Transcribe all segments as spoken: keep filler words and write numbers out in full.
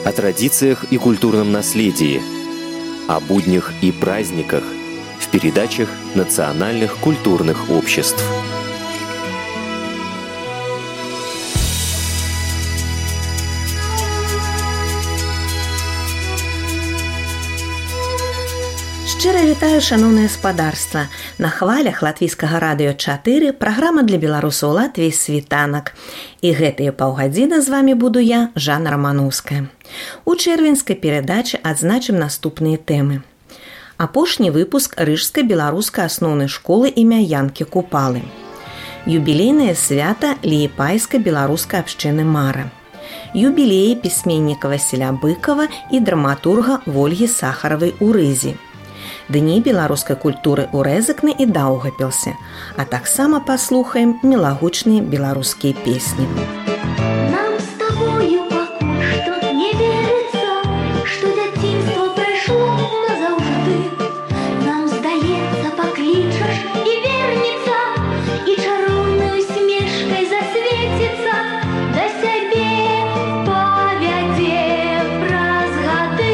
о традициях и культурном наследии, о буднях и праздниках в передачах национальных культурных обществ. Шчыра вітаю, шаноўнае спадарства. На хвалях латвійскага радыё чатыры праграма для беларусаў Латвіі «Світанак». І гэтыя паўгадзіны з вамі буду я, Жанна Рамановская. У чэрвеньскай перадачы адзначым наступныя тэмы. Апошні выпуск рыжскай беларускай асноўнай школы імя Янкі Купалы. Юбілейнае свята ліепайскай беларускай абшчыны Мара. Юбілеі пісьменніка Васіля Быкова і драматурга Вольгі Сахаравай у Рызі. Дні беларускай культуры ў Рэзыкны і Даўгапілсе, а таксама паслухаем мілагучныя беларускія песні. Нам з тобою пакуль што не верыцца, што дзяцінства прайшло назаўжды. Нам здаецца, паклічаш і вернецца, і чароўнай усмешкай засвеціцца, да сябе павядзе праз гады.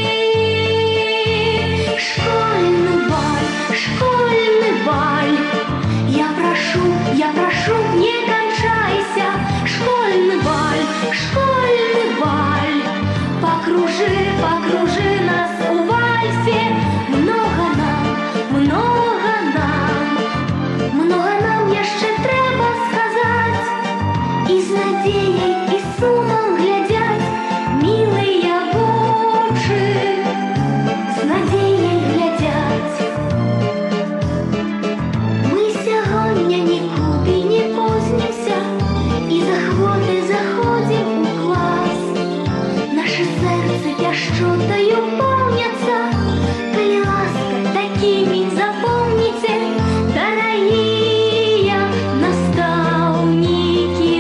Школьны баль, школьны баль, я прашу, я прашу, не кончайся. Школьны баль, школьны баль, покружи, покружи нас у вальсе. Много нам, много нам, много нам яшчэ трэба сказаць. І з надзеяй, і сумам глядзяць мілыя вочы, з надзеяй глядзяць. Мы сягоння нікуды не познімся, і з ахвоты заходзім у клас. Нашы сэрцы пяшчотаю поўняцца, калі ласка, такімі запомніце, дарагія настаўнікі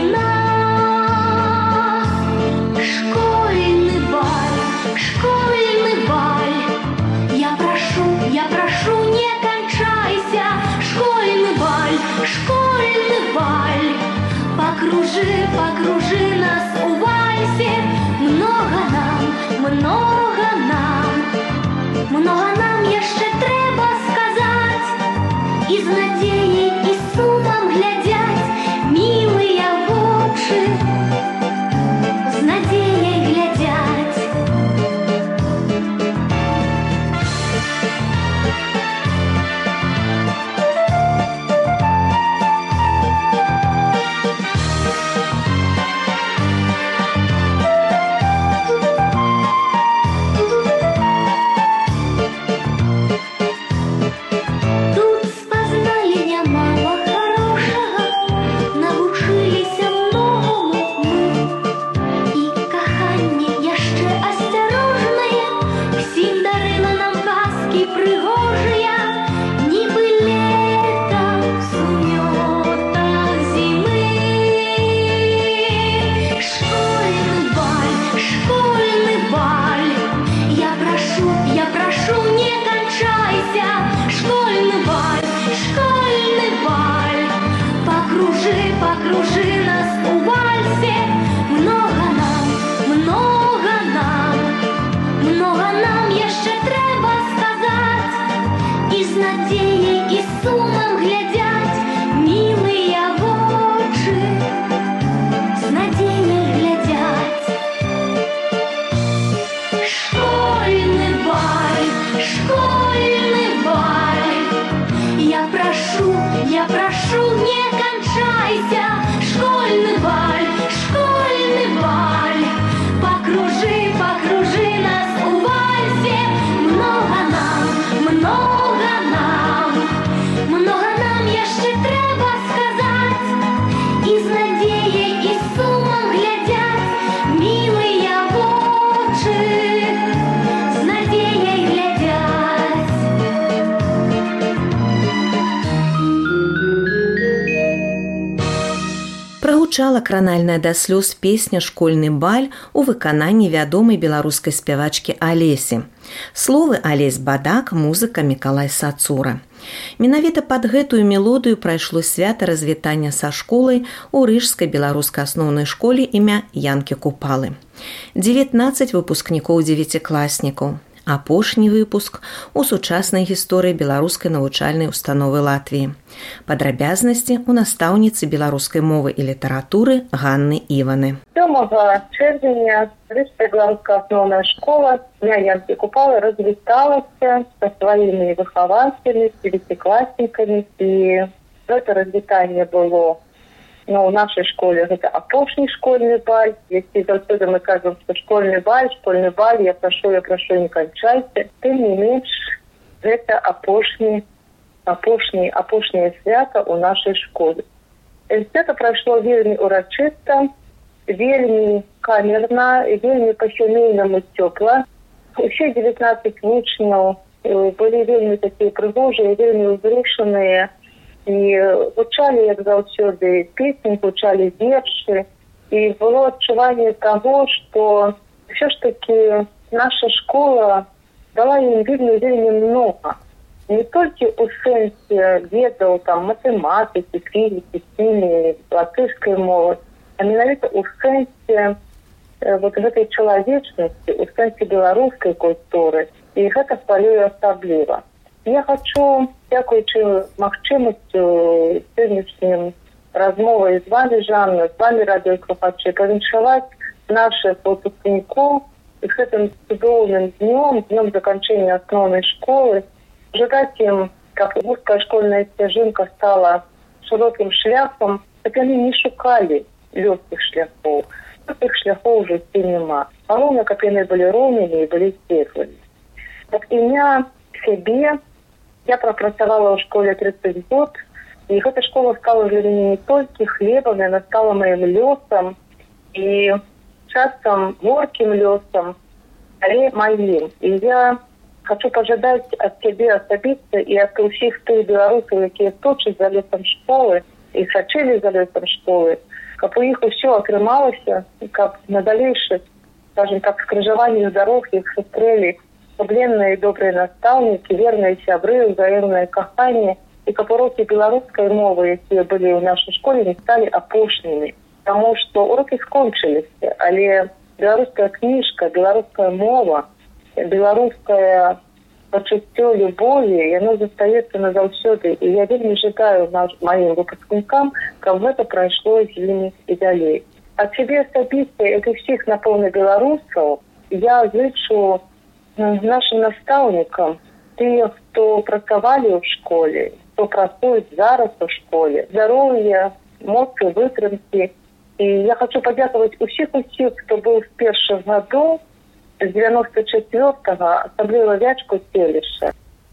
нас. Школьны баль, школьны баль, я прашу, я прашу, не кончайся. Школьны баль, школьны баль, покружи, покружи нас у вальсе. Много нам, много нам, много нам яшчэ трэба сказаць. І з надзеяй, і сумам глядзяць мілыя вочы, з надзеяй глядзяць. Тут спазналі нямала хорошага, навучыліся многому мы. І каханне яшчэ асцярожнае всім дарыла нам казкі прыгожыя, нібы лета ў сумётах зімы. Школьны баль, школьны баль, я прашу, я прашу, не кончайся. Школьны баль, школьны баль, покружи, покружи нас у вальсе. Много нам, много нам, много нам яшчэ трэба сказаць. І з надзеяй, і сумам глядзяць мілыя вочы, з надзеяй глядзяць. Школьны баль, школьны баль, я прашу, я прошу, не кончайся. Школьный баль, школьный баль, покружи, покружи нас у вальсе. Много нам, много нам, много нам яшчэ трэба сказаць. І з надзеяй, і сумам глядзяць мілыя вочы, з надзеяй глядзяць. Прагучала кранальная да слёз песня «Школьны баль» у выкананні вядомай беларускай спявачкі Алесі. Словы Алесь Бадак, музыка Мікалай Сацура. Менавіта пад гэтую мелодыю прайшло свята развітання са школай у рыжскай беларускай асноўнай школе імя Янкі Купалы. дзевятнаццаць выпускнікоў дзевяцікласнікаў. Апошні выпуск у сучаснай гісторыі беларускай навучальнай установы Латвіі. Падрабязнасці у настаўніцы беларускай мовы і літаратуры Ганны Іваны. сёмага чэрвеня Рыжская беларуская асноўная школа імя Янкі Купалы развіталася са сваімі выхаванцамі, дзевяцікласнікамі, і гэта развітанне было ну, в нашей школе это апошний школьный баль. Если заўсёды мы кажем, что школьный баль, школьный баль, я прошу, я прошу, не кончайте. Тым не менш, это апошний, апошний, апошнее свято у нашей школе. Свято прошло вельмі урачыста, вельмі камерна, вельмі по-сямейнаму цёпла. Усе дзевятнаццаць вучняў былі вельмі такія прыгожыя, вельмі ўзрушаныя. І гучалі, як заўсёды, песні, гучалі вершы. І было адчуванне таго, што ўсё ж такі наша школа дала ім вельмі, вельмі многа. Не толькі ў сэнсе ведаў там матэматыкі, фізікі, хіміі, латышскай мовы, а менавіта ў сэнсе э, вот гэтай чалавечнасці, ў сэнсе беларускай культуры. І гэта хвалюе асабліва. Я хочу, дзякуючы магчымасцю сённяшнім размовай з вами, Жанна, з вами, радыёслухачы, павіншаваць наших выпускнікоў з гэтым цудоўным днём, днём заканчэння асноўнай школы, жадаць ім, каб вузкая школьная сцяжынка стала шырокім шляхам, каб яны не шукалі лёгкіх шляхоў. Лёгкіх шляхоў ў жыцці няма. Галоўна, каб яны былі роўнымі і былі светлымі. Так імя сябе я прапрацавала ў школе тридцать год, і гэта школа стала для мяне не толькі хлебам, яна стала маім лёсам і часам горкім лёсам, але маім. І я хочу пажадаць ад цябе асабіста і ад усіх тых беларусаў, якія точаць за лёсам школы і сачылі за лёсам школы, каб у іх усё атрымалася, каб на далейшых, скажем так, скрыжаванні дарог іх сустрэлі сумленныя і добрыя настаўнікі, верныя сябры, узаемнае каханне, і каб урокі беларускай мовы, якія былі ў нашай школе, не сталі апошнімі. Таму што урокі скончыліся, але беларуская кніжка, беларуская мова, беларускае пачуццё любові, яно застаецца назаўсёды. І я вельмі жадаю маім выпускнікам, каб гэта прайшло з імі і далей. Ад сябе асабіста, як і ўсіх, напэўна, беларусаў, я зычу нашим настаўнікам, тыя, хто працавалі ў школе, хто працуюць зараз у школе, здароўя, моцы, вытрымкі. І я хочу падзякаваць усіх усіх, хто быў з першых гадоў, з девяносто четвёртага, асабліва Вячку Селіша,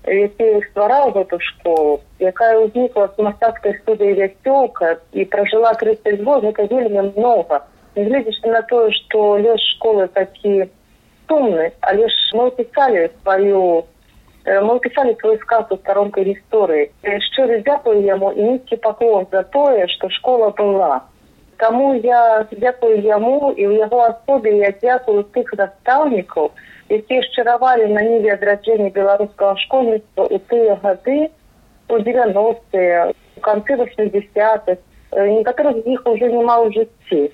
які ствараў гэту школу, якая ўзнікла з мастацкай студыі «Вясёлка» і пражыла тридцать год, гэта вельмі многа. Нягледзячы на тое, што лёс школы такі сумны, але ж мы пісалі сваю, мы пісалі свой сказ у старонкай гісторыі. Шчыры дзякую яму і нізкі паклон за тое, што школа была. Таму я дзякую яму і ў яго асобе я дзякую тых настаўнікаў, якія шчыравалі на ніве адраджэння беларускага школьніцтва ў тыя гады, у девяностыя, у канцы восьмидесятых. Некаторых з іх ужо няма ў жыцці.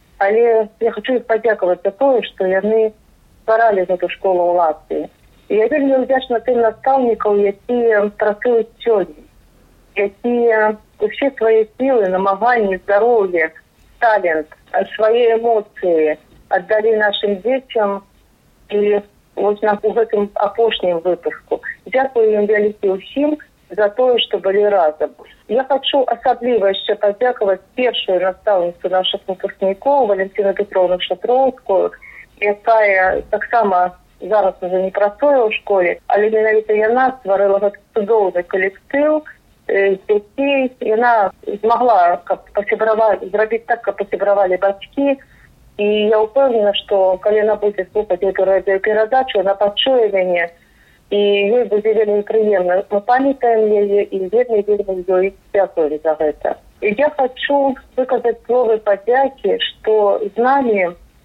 Але я хочу іх падзякаваць за тое, што яны стваралі гэту школу ў Латвіі. І я вельмі ўдзячна тым настаўнікаў, якія працуюць сёння, якія усе свае сілы, намаганні, здароўе, талент, свае эмоцыі аддалі нашым дзецям і вось на у гэтым апошнім выпуску. Дзякую ім вялікі ўсім за тое, што былі разам. Я хочу асабліва яшчэ падзякаваць першую настаўніцу нашых выпускнікоў, Валентину Петровну Шатроўскую, якая таксама зараз уже не працуе ў школе, але менавіта яна стварыла гэты цудоўны калектыў з дзяцей. Яна змагла пасябраваць, зрабіць так, каб пасябравалі бацькі. І я ўпэўнена, што калі яна будзе слухаць эту радыёперадачу, яна пачуе мяне, і ёй будзе вельмі прыемна. Мы памятаем яе і вельмі вельмі ёй дзякуем за гэта. І я хочу выказаць словы падзякі, што з намі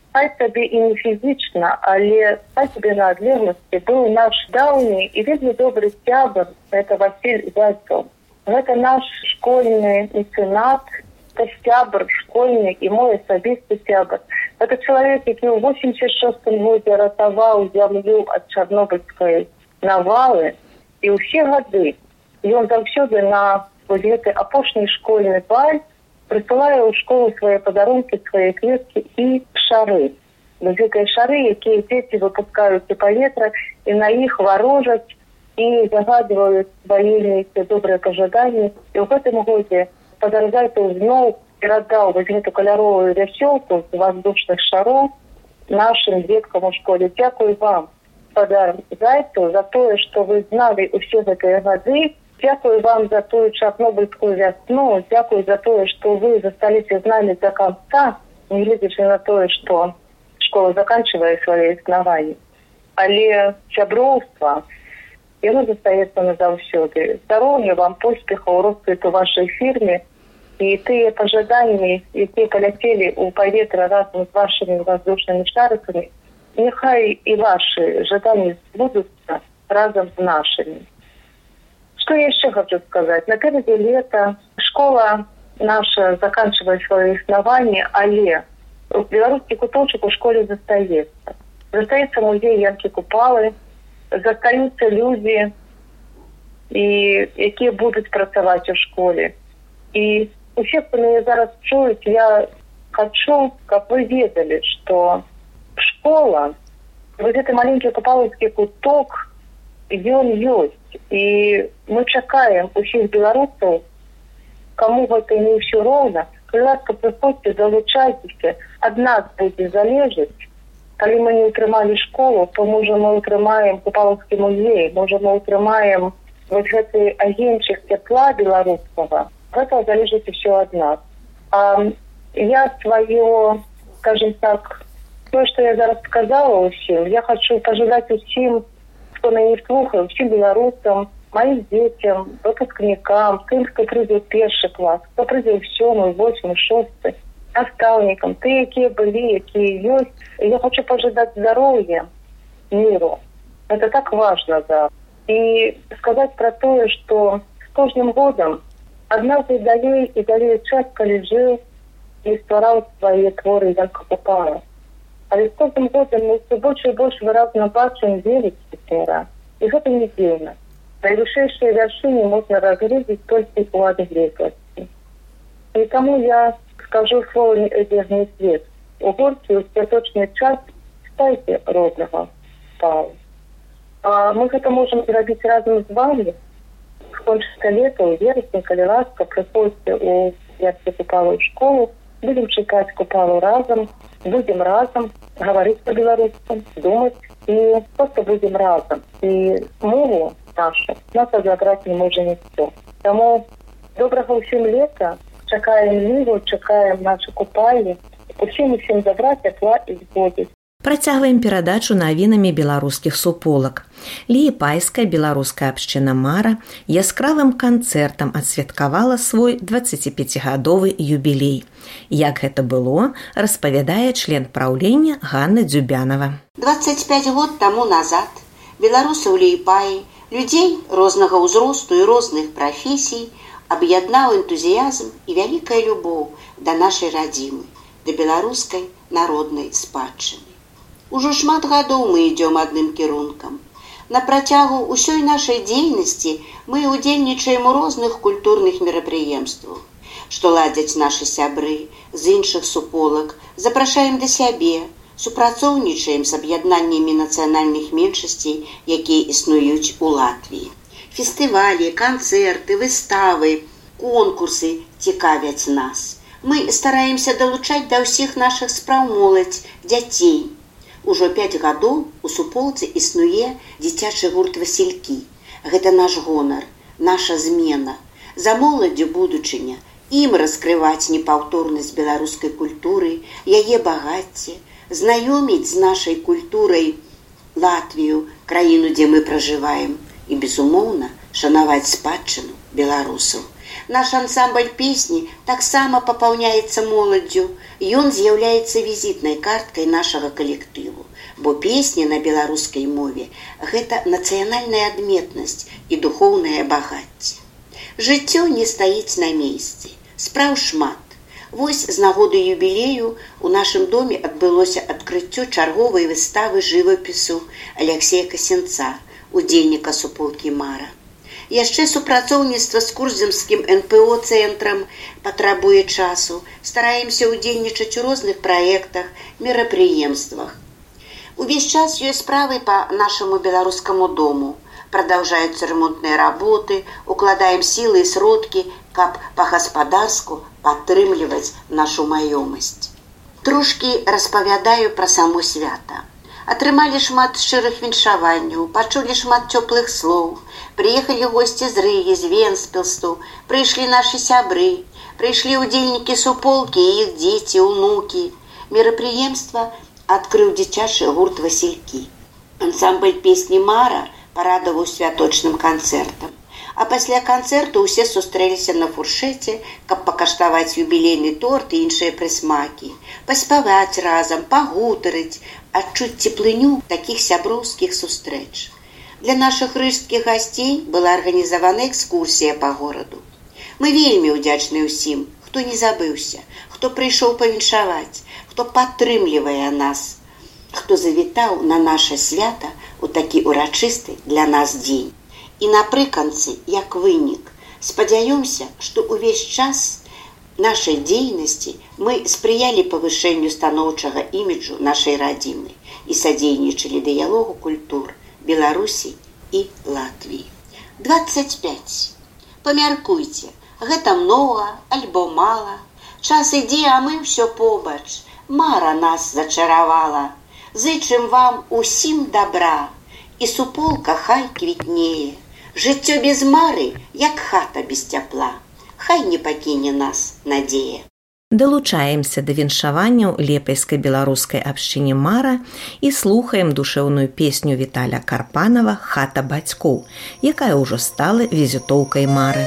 хай сабе і не фізічна, але хай сабе на адлегласці быў наш даўні і вельмі добры сябар, гэта Васіль Зайцаў. Гэта наш школьны мецэнат, это сябар школьны і мой асабісты сябар. Это чалавек, які ў восемьдесят шостым годзе ратаваў зямлю ад чарнобыльскай навалы, і ўсе гады ён заўсёды на вось гэты апошні школьны баль прысылае ў школу свае падарункі, свае кветкі і шары. Вось гэтыя шары, якія дзеці выпускаюць у паветра, і на іх варожаць і загадваюць свае нейкія добрыя пажаданні. І ў гэтым годзе спадар Зайцаў зноў перадаў вось гэту каляровую вясёлку з воздушных шароў нашым дзеткам у школе. Дзякуй вам, спадар Зайцаў, за тое, што вы зналі ўсе гэтыя гады. Дзякую вам за тую чарнобыльскую вясну, дзякую за тое, што вы засталіся з намі до конца, не глядзячы на тое, што школа заканчивае свае існаванні. Але сяброўства, яно застаецца назаўсёды. Здароўя вам, поспехаў, росквіту вашай фірме, і тыя пажаданні, якія паляцелі ў паветра разам з вашымі воздушнымі шарыкамі, няхай і ваши жаданні збудуцца разам з нашымі. Что я еще хочу сказать? Напереди лето, школа наша заканчивает свое основание, але белорусский куточек у школе застаецца. Застаецца музей Янкі Купалы, застаюцца люди, и, якія будут працаваць у школе. И усе, кто меня зараз чуюць, я хочу, каб вы ведали, что школа, вот этот маленький купаловский куток, ён ёсць. І мы чакаем усіх беларусаў, каму гэта не ўсё роўна, калі ласка, прыходзьце, залучайцеся, ад нас будзе залежаць. Калі мы не ўтрымалі школу, то можа мы ўтрымаем Купалаўскі музей, можа мы ўтрымаем вось гэты агеньчык цяпла беларускага. Гэта залежыць усё ад нас. А я сваё, скажем так, то, што я зараз сказала ўсім, я хочу пажадаць усім, кто мяне слухае, усім беларусам, маім дзецям, выпускнікам, тым, хто прыйдзе ў першы клас, хто прыйдзе ў сёмы, восьмы, шосты, настаўнікам, ты, якія былі, якія ёсць. Я хочу пожадаць здароўя, міру. Это так важно, да. І сказаць пра тое, што з кожным годам адназу далей і далей час, калі жыў і ствараў свае творы Янка Купала. Але з кожным годам мы все больш і больш выразна бачым велікі твора. І гэта не дзіўна. Найвышэйшыя вяршыні можна разгледзець толькі ў адлегласці. І таму я скажу слово «неадзежны свет». У горці ў святочны час стайце роднага Павла. А мы гэта можам зрабіць разам з вами. Скончыцца лета, у верасні, калі ласка, прыходзьце ў Янку Купалу ў школу, будем чекать Купалу разом, будем разом говорить по-белорусски, думать и просто будем разом. И мову нашу нас разобрать не может никто. Тому доброго всем лета, чекаем миру, чекаем наши купальни, усім-усім добра, тепла и згоды. Працягваем перадачу навінамі беларускіх суполак. Лііпайская беларуская абшчына «Мара» яскравым канцэртам адсвяткавала свой дваццаціпяцігадовы юбілей. Як гэта было, распавядае член праўлення Ганна Дзюбянова. двадцать пять год таму назад беларусы ў Лііпаі, людзей рознага ўзросту і розных прафесій аб'яднаў энтузіязм і вялікая любоў да нашай радзімы, да беларускай народнай спадчыны. Ужо шмат гадоў мы ідём адным кірункам. На працягу ўсёй нашай дзейнасці мы ўдзельнічаем у розных культурных мерапрыемствах, што ладзяць нашы сябры з іншых суполак, запрашаем да сябе, супрацоўнічаем з аб'яднаннямі нацыянальных меншасцей, якія існуюць у Латвіі. Фестывалі, канцэрты, выставы, конкурсы цікавяць нас. Мы стараемся далучаць да ўсіх нашых спраў моладзь, дзяцей. Ужо пяць гадоў у суполцы існуе дзіцячы гурт «Васількі». Гэта наш гонар, наша змена. За моладдзю будучыня, ім раскрываць непаўторнасць беларускай культуры, яе багацце, знаёміць з нашай культурай Латвію, краіну, дзе мы пражываем, і, безумоўна, шанаваць спадчыну беларусаў. Наш ансамбль песні таксама папаўняецца моладдзю. Ён з'яўляецца візітнай карткай нашага калектыву, бо песні на беларускай мове – гэта нацыянальная адметнасць і духоўнае багацце. Жыццё не стаіць на месцы, спраў шмат. Вось з нагоды юбілею у нашым доме адбылося адкрыццё чарговай выставы жывапісу Аляксея Касенца, удзельніка суполкі «Мара». Яшчэ супрацоўніцтва з курземскім эн пэ о-цэнтрам патрабуе часу. Стараемся ўдзельнічаць у розных праектах, мерапрыемствах. Увесь час ёсць справы па нашаму беларускаму дому. Продолжаются ремонтные работы, укладаем силы и сродки, каб по-гаспадарску падтрымліваць нашу маёмасць. Трошкі распавядаю пра само свята. Атрымалі шмат шчырых віншаванняў, пачулі шмат цёплых слоў. Прыехалі госці з Рыгі, з Венспілсу, прыйшлі нашы сябры, прыйшлі удзельнікі суполкі і іх дзеці, унукі. Мерапрыемства адкрыў дзіцячы гурт «Васількі». Ансамбль песні «Мара» парадаваў святочным канцэртам. А пасля канцэрту ўсе сустрэліся на фуршэце, каб пакаштаваць юбілейны торт і іншыя прысмакі, паспяваць разам, пагутарыць, адчуць цеплыню такіх сяброўскіх сустрэч. Для нашых рыжскіх гасцей была арганізавана экскурсія па гораду. Мы вельмі ўдзячныя ўсім, хто не забыўся, хто прыйшоў павіншаваць, хто падтрымлівае нас, хто завітаў на наша свята у такі урачысты для нас дзень. І напрыканцы, як вынік, спадзяёмся, што ўвесь час нашай дзейнасці мы спрыялі павышэнню станоўчага іміджу нашай радзімы і садзейнічалі дыялогу культур Беларусі і Латвіі. дваццаць пяць. Памяркуйце, гэта многа альбо мала. Час ідзе, а мы ўсё побач. Мара нас зачаравала. Зычым вам усім добра, і суполка хай квітнее. Жыццё без мары, як хата без цяпла. Хай не пакіне нас надзея. Далучаемся да віншаванняў лепайскай беларускай абшчыне «Мара» і слухаем душэўную песню Віталя Карпанова «Хата бацькоў», якая ўжо стала візітоўкай «Мары».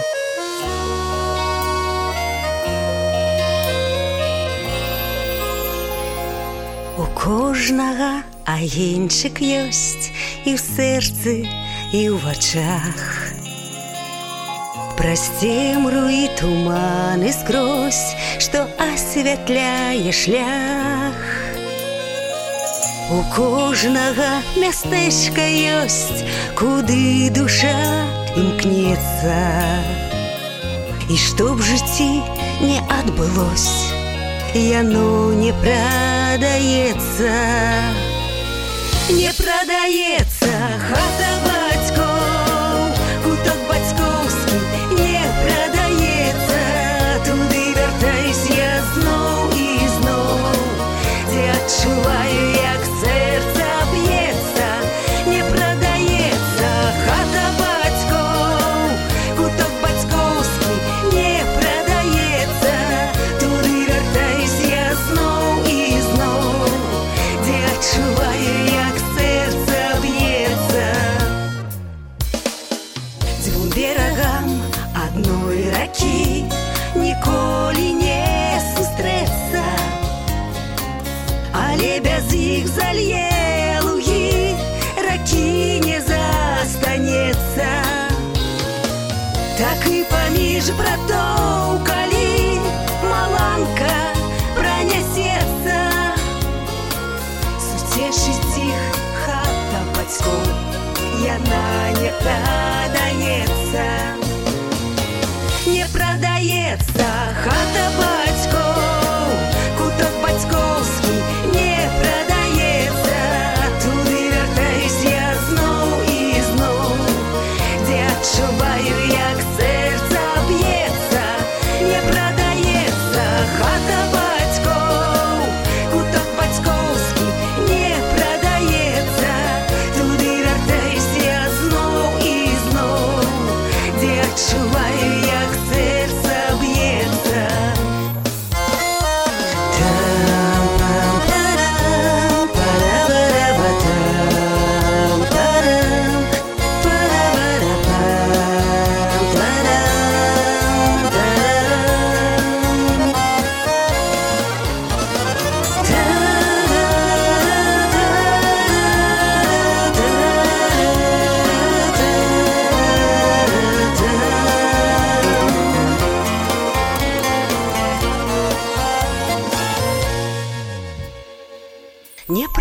У кожнага агеньчык ёсць і ў сэрцы, і ў вачах. Праз цемру і туманы скрозь, што асвятляе шлях. У кожнага мястэчка ёсць, куды душа імкнецца. І што б жыцці не адбылось, яно не прадаецца. Не прадаецца хата бацькоў, куток бацькоўскі не прадаецца. Туды вяртаюсь я зноў і зноў, дзе адчуваю, як сэрца б'ецца. Не прадаецца хата бацькоў, куток бацькоўскі не прадаецца. Туды вяртаюсь я зноў і зноў, дзе адчуваю, як сэрца б'ецца. Дзвюм берагам адной ракі ніколі не сустрэцца, але без іх залье лугі ракі не застанецца. Так і паміж братоў, калі маланка пранясецца, суцешыць іх хата бацькоў, яна не прадаецца. Не прадаецца хата бацькоў, куток бацькоўскі не прадаецца. Туды вяртаюсь я зноў і зноў, дзе адчуваю, як сэрца б'ецца.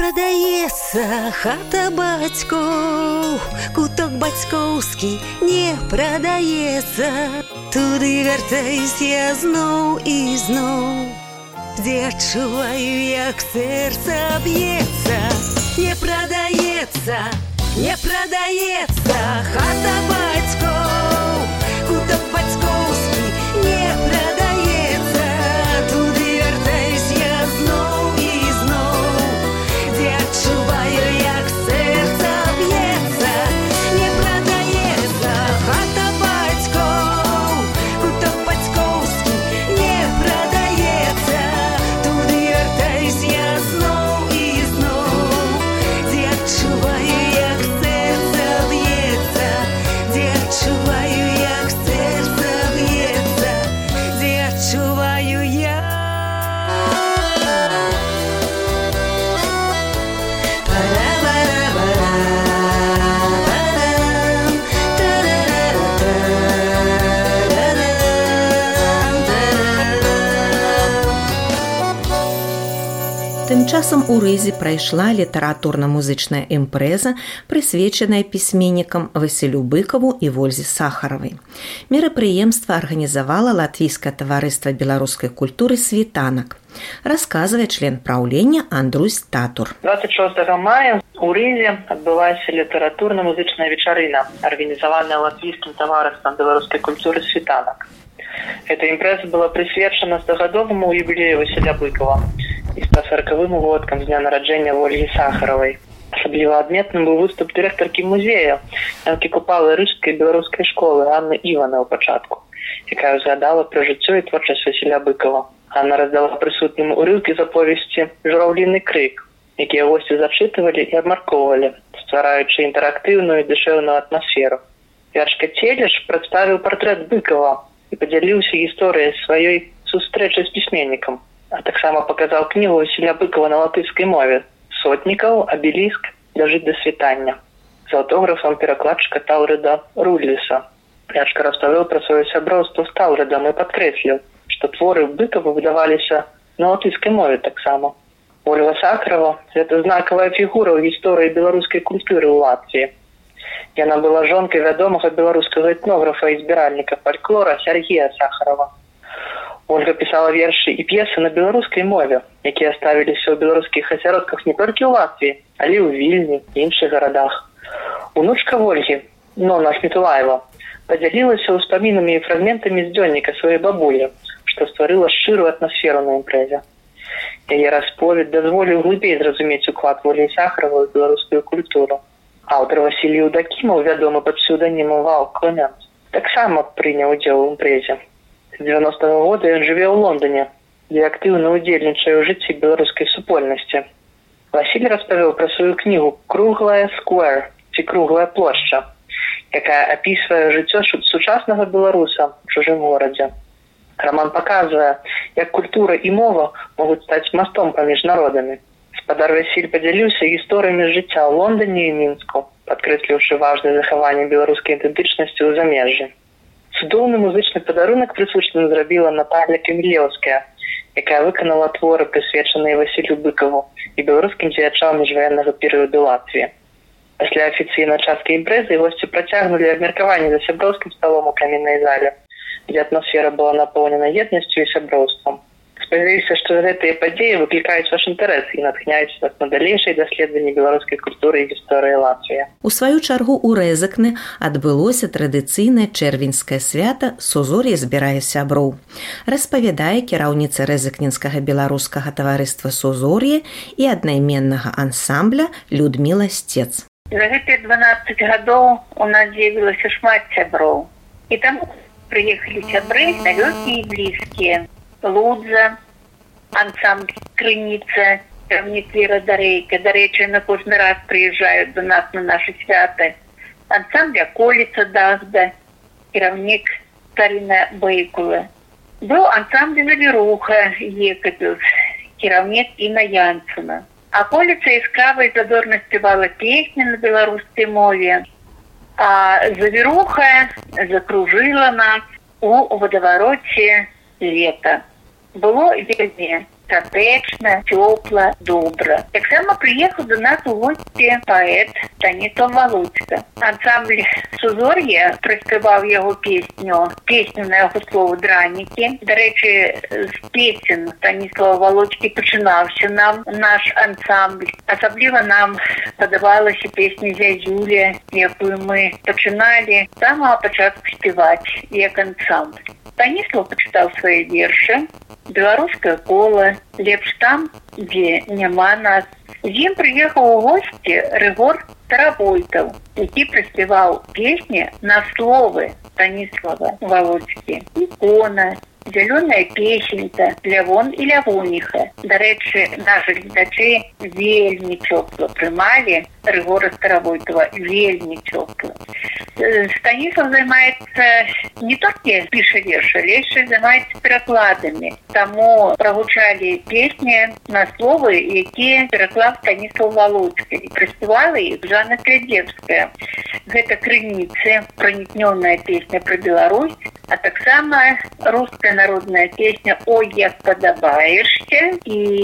прадаецца хата бацькоў, куток бацькоўскі не прадаецца. Туды вяртаюсь я зноў і зноў, дзе адчуваю, як сэрца б'ецца. Не прадаецца, не прадаецца хата бацькоў, куток бацькоўскі не прадаецца. Туды вяртаюсь я зноў і зноў, дзе адчуваю, як сэрца б'ецца. Не прадаецца хата бацькоў, куток бацькоўскі не прадаецца. Туды вяртаюсь я зноў і зноў, дзе адчуваю, як сэрца б'ецца, дзе адчуваю, як сэрца б'ецца, дзе адчуваю я. Тым часам у Рызі прайшла літаратурна-музычная імпрэза, прысвечаная пісьменнікам Васілю Быкаву і Вользе Сахаравай. Мерапрыемства арганізавала Латвійскае таварыства беларускай культуры «Світанак». Расказвае член праўлення Андрусь Татур. двадцать шостого мая у Рызе адбылася літаратурна-музычная вечарына, арганізаваная Латвійскім таварыствам беларускай культуры «Світанак». Эта імпрэза была прысвечана стагадоваму юбілею Васіля Быкава і ста сорокавым годкам з дня нараджэння Ольгі Сахаравай. Асабліва адметным быў выступ дырэктаркі музея, Янкі Купалы рыжскай беларускай школы Анны Івана ў пачатку, якая згадала пра жыццё і творчасць Васіля Быкава. Анна раздала прысутным урыўкі з аповесці «Журавліны крык», якія госці зачытывалі і абмяркоўвалі, ствараючы інтэрактыўную і душэўную атмасферу. Вячка Целеш прадставіў партрэт Быкава і падзяліўся гісторыяй сваёй сустрэчы з пісьменнікам, а таксама паказаў кнігу Васіля Быкава на латышскай мове «Сотнікаў, абеліск, ляжыць да світання» з аўтографам перакладчыка Таўрыда Рулліса. Вячка распавёў пра сваё сяброўства з Таўрыдам і падкрэсліў, што творы Быкава выдаваліся на латышскай мове таксама. Ольга Сахарова – гэта знакавая фігура ў гісторыі беларускай культуры ў Латвіі. Яна была жонкай вядомага беларускага этнографа і збіральніка фальклора Сергея Сахарова. Ольга пісала вершы і п'есы на беларускай мове, якія ставіліся ў беларускіх асяродках не толькі ў Латвіі, але і ў Вільні і іншых гарадах. Унучка Ольгі, Нона Ахметулаева, падзялілася ўспамінамі і фрагментамі з дзённіка сваёй бабулі, што стварыла шчырую атмасферу на імпрэзе. Яе расповед дазволіў глыбей зразумець уклад Ольгі Сахаравай у беларускую культуру. Аўтар Васілій Еўдакімаў, вядомы пад псеўданімам Вал Клемент, таксама прыняў удзел у імпрэзе. З дзевяностага года ён жыве ў Лондане, дзе актыўна ўдзельнічае ў жыцці беларускай супольнасці. Васіль распавёў пра сваю кнігу «Круглая сквер» ці «Круглая плошча», якая апісвае жыццё сучаснага беларуса ў чужым горадзе. Раман паказвае, як культура і мова могуць стаць мастом паміж народамі. Спадар Васіль падзяліўся гісторыямі жыцця ў Лондане і Мінску, падкрэсліўшы важнае захаванне беларускай ідэнтычнасці ў замежжы. Цудоўны музычны падарунак прысутным зрабіла Наталля Камілеўская, якая выканала творы, прысвечаныя Васілю Быкаву і беларускім дзеячам міжваеннага перыяду Латвіі. Пасля афіцыйнай часткі імпрэзы госці працягнулі абмеркаванне за сяброўскім сталом у каменнай зале, дзе атмасфера была напоўнена еднасцю і сяброўствам. Спадзяюся, што гэтыя падзеі выклікаюць ваш інтарэс і натхняюць вас на далейшае даследаванне беларускай культуры і гісторыі Латвіі. У сваю чаргу ў Рэзакне адбылося традыцыйнае чэрвеньскае свята «Сузор'е збірае сяброў». Распавядае кіраўніца Рэзакненскага беларускага таварыства «Сузор'е» і аднайменнага ансамбля Людміла Сцец. За гэтыя дванаццаць гадоў у нас з'явілася шмат сяброў. І таму прыехалі сябры далёкія і блізкія. Лудза, ансамбль Крыніца, кіраўнік Вера Дарейка. Дарэчы, на кожны раз прыязджаюць до нас на нашы святы. Ансамбль Аколіца Дазда, кіраўнік Каріна Бэйкула. Быў ансамбль Завіруха Екапіус, кіраўнік Інна Янцена. Аколіца яскрава і задорна спявала песні на беларускай мове, а Завіруха закружила нас у водавароце лета. Было вельмі сардэчна, цёпла, добра. Таксама прыехаў до нас у госці паэт Станіслав Валоцька. Ансамбль «Сузор'е» праспяваў яго песню, песню на яго слово «Дранікі». Дарэчы, з песен Станіслава Валоцькі пачынаўся нам наш ансамбль. Асабліва нам падавалася песня «Зязюля», якую мы пачыналі з самага пачатку спяваць як ансамбль. Станіслав пачытаў свае вершы, беларускае кола, лепш там, дзе няма нас. З ім прыехаў у госці Рыгор Старабойтаў, які праспяваў песні на словы Станіслава Валоцькі. «Ікона», «Зялёная песенька», «Лявон і Лявоніха». Дарэчы, нашы гледачы вельмі цёпла прымалі Рыгора Старабойтава, вельмі цёпла. Станіслав займаецца не толькі піша вершы, але яшчэ займаецца перакладамі. Таму прагучалі песні на словы, якія пераклаў Станіслав Валоцькі. І праспявала іх Жанна Клядзевская. Гэта «Крыніцы», пранікнёная песня пра Беларусь, а таксама руская народная песня «Ой, як падабаешся».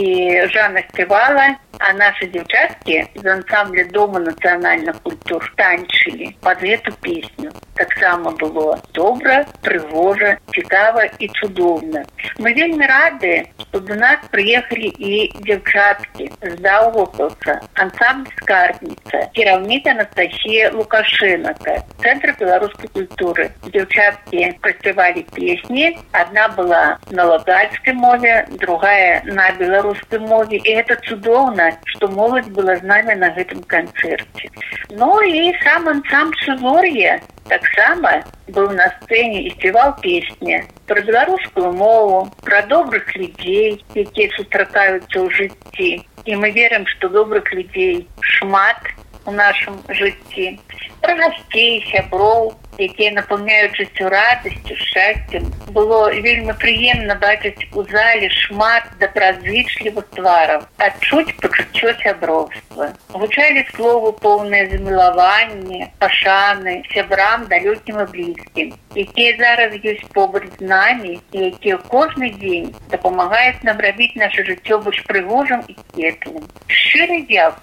І Жанна спявала, а наши девчатки из ансамбля Дома национальных культур танчили под эту песню. Так само было добра, прыгожа, цікава и цудоўна. Мы вельмі рады, что до нас приехали и девчатки с Даугавпилса, ансамбль «Скарбница», кіраўніца Анастасия Лукашенко, Центр белорусской культуры. Девчатки проспевали песни. Одна была на латгальской мове, другая на белорусской мове. И это цудоўна, что молодь была с нами на этом концерте. Ну и сам ансамбль «Сузор'е» таксама был на сцене и спевал песни про белорусскую мову, про добрых людей, якія сустракаюцца ў жыцці. И мы верим, что добрых людей шмат у нашем жыцці. Про гостей, сяброў, якія напаўняюць жыццё радасцю, шчасцем. Было вельмі прыемна бачыць у зале шмат добразычлівых твараў, адчуць пачуццё сяброўства. Гучалі словы поўныя замілавання, пашаны сябрам далёкім і блізкім, якія зараз ёсць побач з намі і якія кожны дзень дапамагаюць нам рабіць наша жыццё больш прыгожым і светлым. Шчыры дзякуй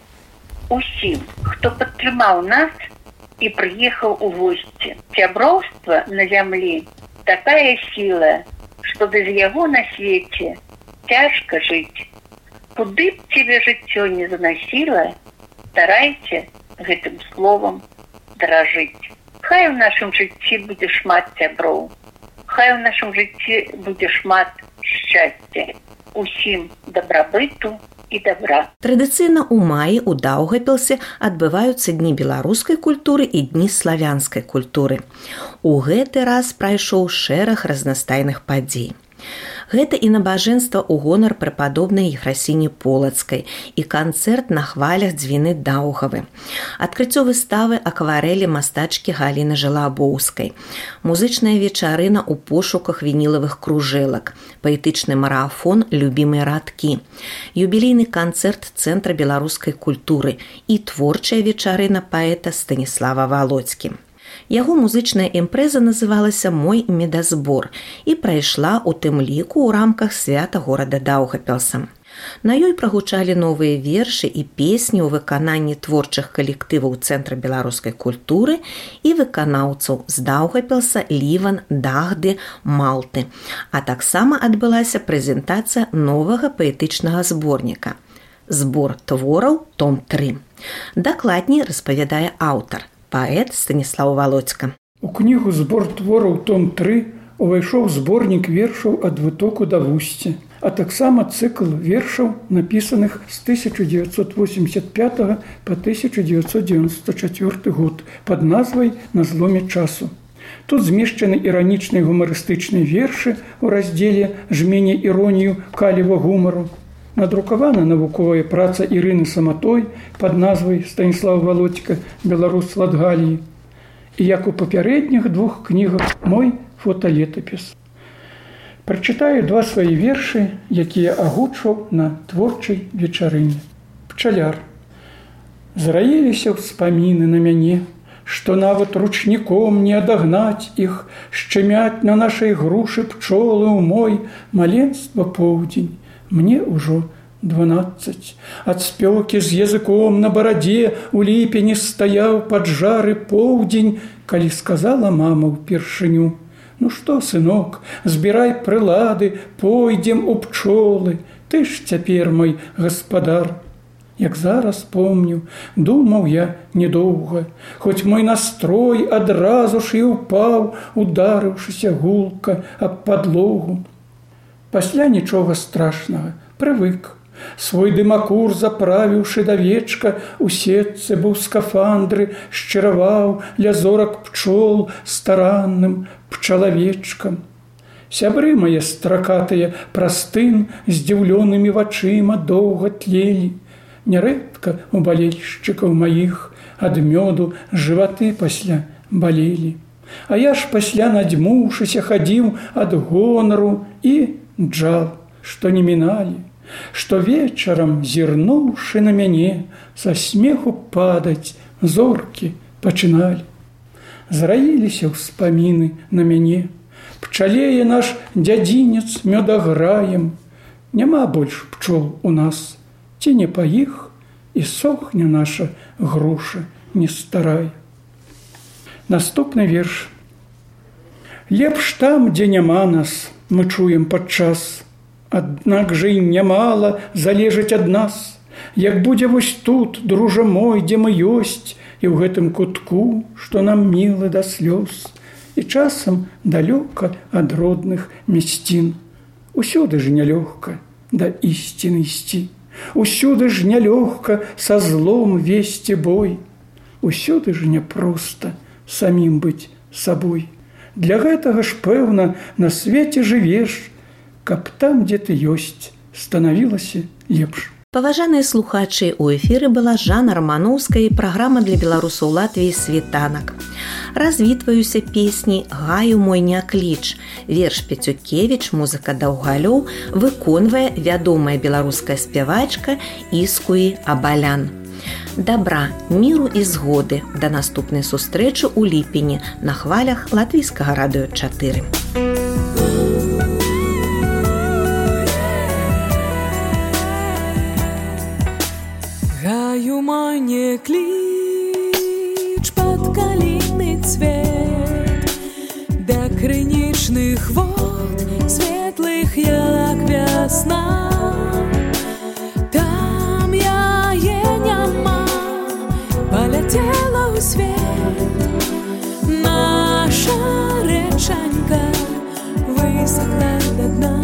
усім, хто падтрымаў нас и приехал у гости. Сяброўства на зямлі такая сила, что без яго на свете тяжко жить. Куды б тебе жыццё не заносило, старайся гэтым словом дорожить. Хай у нашем жыцці будзе шмат сяброў, хай у нашем жыцці будзе шмат шчасця. Усім дабрабыту і добра. Традыцыйна ў маі ў Даўгапілсе адбываюцца дні беларускай культуры і дні славянскай культуры. У гэты раз прайшоў шэраг разнастайных падзей. Гэта і набажэнства ў гонар прэпадобнай Ефрасіні Полацкай і канцэрт на хвалях дзвіны Даўгавы, адкрыццё выставы акварэлі мастачкі Галіны Жалабоўскай, музычная вечарына ў пошуках вінілавых кружэлак, паэтычны марафон «Любімыя радкі», юбілейны канцэрт Цэнтра беларускай культуры і творчая вечарына паэта Станіслава Валоцькі. Яго музычная імпрэза называлася «Мой медазбор» і прайшла ў тым ліку ў рамках свята горада Даўгапілса. На ёй прагучалі новыя вершы і песні ў выкананні творчых калектываў Цэнтра беларускай культуры і выканаўцаў з Даўгапілса, Ліван, Дагды, Малты. А таксама адбылася прэзентацыя новага паэтычнага зборніка. Збор твораў, том тры. Дакладней распавядае аўтар, паэт Станіслав Валоцька. У кнігу «Збор твораў, том тры» увайшоў зборнік вершаў ад вытоку да вусця, а таксама цыкл вершаў, напісаных з тысяча дзевяцьсот восемьдесят пятага па тысяча дзевяцьсот девяносто четвёрты год пад назвай «На зломе часу». Тут змешчаны іранічныя гумарыстычныя вершы ў раздзеле «Жмене іронію каліва гумару». Надрукавана навуковая праца Ірыны Саматой пад назвай «Станіслав Валоцька. Беларус Латгаліі». І як у папярэдніх двух кнігах «Мой фоталетапіс». Прачытаю два свае вершы, якія агучваў на творчай вечарыне. Пчаляр. Зраіліся ўспаміны на мяне, што нават ручніком не адагнаць іх, шчымяць на нашай грушы пчолы ў мой маленства поўдзень. мне ўжо дванаццаць. Ад спёкі з языком на барадзе у ліпені стаяў пад жары поўдзень, калі сказала мама ўпершыню: «Ну што, сынок, збірай прылады, пойдзем у пчолы, ты ж цяпер мой гаспадар». Як зараз помню, думаў я недоўга, хоць мой настрой адразу ж і ўпаў, ударыўшыся гулка аб падлогу. Пасля нічога страшнага, прывык. Свой дымакур заправіўшы да вечка, у сетцы быў скафандры, шчыраваў ля зорак пчол старанным пчалавечкам. Сябры мае стракатыя прастын здзіўлёнымі вачыма доўга тлелі. Нярэдка у балельшчыкаў маіх ад мёду жываты пасля балелі. А я ж пасля надзьмуўшыся хадзіў ад гонару і джал, што не міналі, што вечарам, зірнуўшы на мяне, са смеху падаць зоркі пачыналі. Зраіліся ўспаміны на мяне, пчалее наш дзядзінец мёдаграем. Няма больш пчол у нас, ці не па іх, і сохне наша груша не старая. Наступны верш. Лепш там, дзе няма нас, мы чуем падчас, аднак жа і нямала залежыць ад нас. Як будзе вось тут, дружа мой, дзе мы ёсць, і ў гэтым кутку, што нам мілы да слёз, і часам далёка ад родных мясцін. Усюды ж нялёгка да ісціны ісці. Усюды ж нялёгка са злом весці бой. Усюды ж няпроста самім быць сабой. Для гэтага ж, пэўна, на свеце жывеш, каб там, дзе ты ёсць, станавілася лепш. Паважаныя слухачы, у эфіры была Жанна Рамановская і праграма для беларусаў Латвіі «Світанак». Развітваюся песні «Гаю мой някліч». Верш Пецюкевіч, музыка Даўгалёў, выконвае вядомая беларуская спявачка Іскуі Абалян. Дабра, міру і згоды. Да наступнай сустрэчы ў ліпені на хвалях Латвійскага радыё чатыры. Гаю мой не кліч пад каліны цвет да крынічных вод светлых, як вясна. Там яе няма, паляцела ў свет. Наша рэчанька высохла да дна.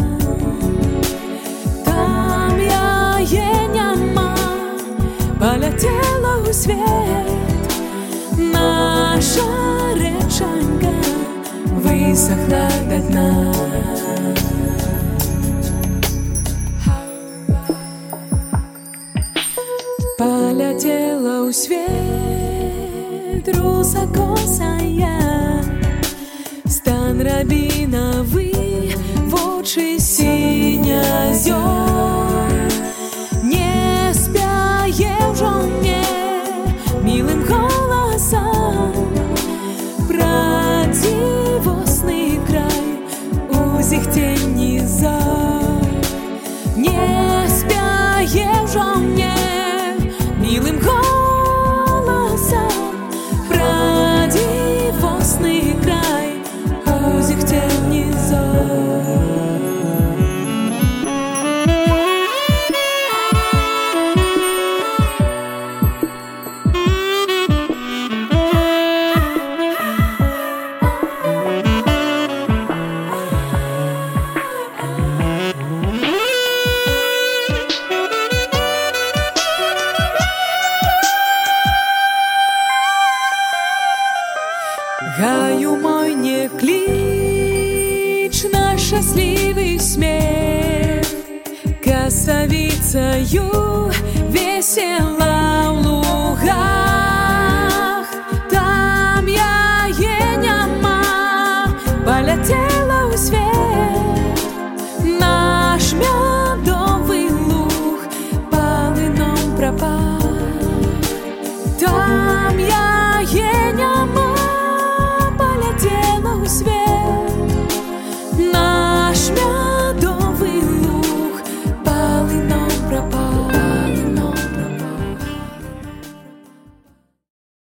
Там яе няма, паляцела ў свет. Наша рэчанька высохла да дна. Паляцела ў свет русакосая, стан рабінавы, вочы сінязёр. Не спяе ўжо мне мілым голасам пра дзівосны край узіх цені зор. Не спяе ўжо мне мілым голасам пра дзівосны край узіх цені зор. Гаю мой не кліч на шчаслівы смех, касавіцаю весела